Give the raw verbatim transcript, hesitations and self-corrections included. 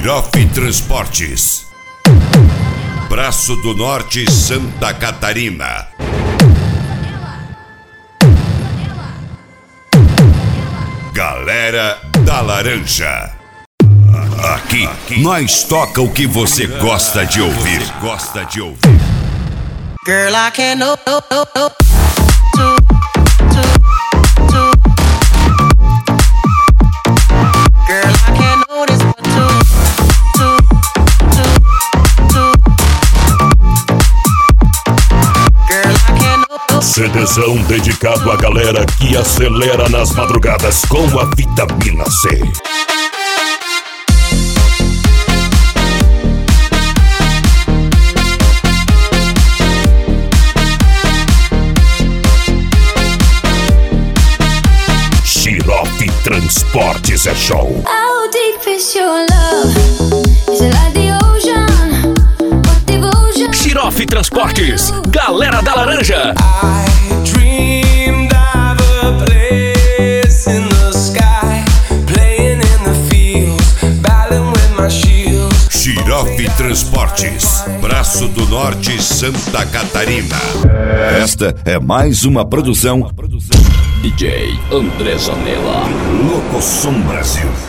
Girofe Transportes, Braço do Norte, Santa Catarina. Galera da Laranja. Aqui, aqui nós toca o que você gosta de ouvir. Gosta de ouvir. Girl, I can't no, no, no, no. CDzão dedicado à galera que acelera nas madrugadas com a vitamina C. Girofe Transportes é show. How deep is your love? Is it like the ocean? What devotion? Girofe Transportes, Galera da Laranja. I dreamed of a place in the sky, playing in the fields, battling with my shields. Girofe Transportes, Braço do Norte, Santa Catarina. Esta é mais uma produção D J André Zanella. Locosom Brasil.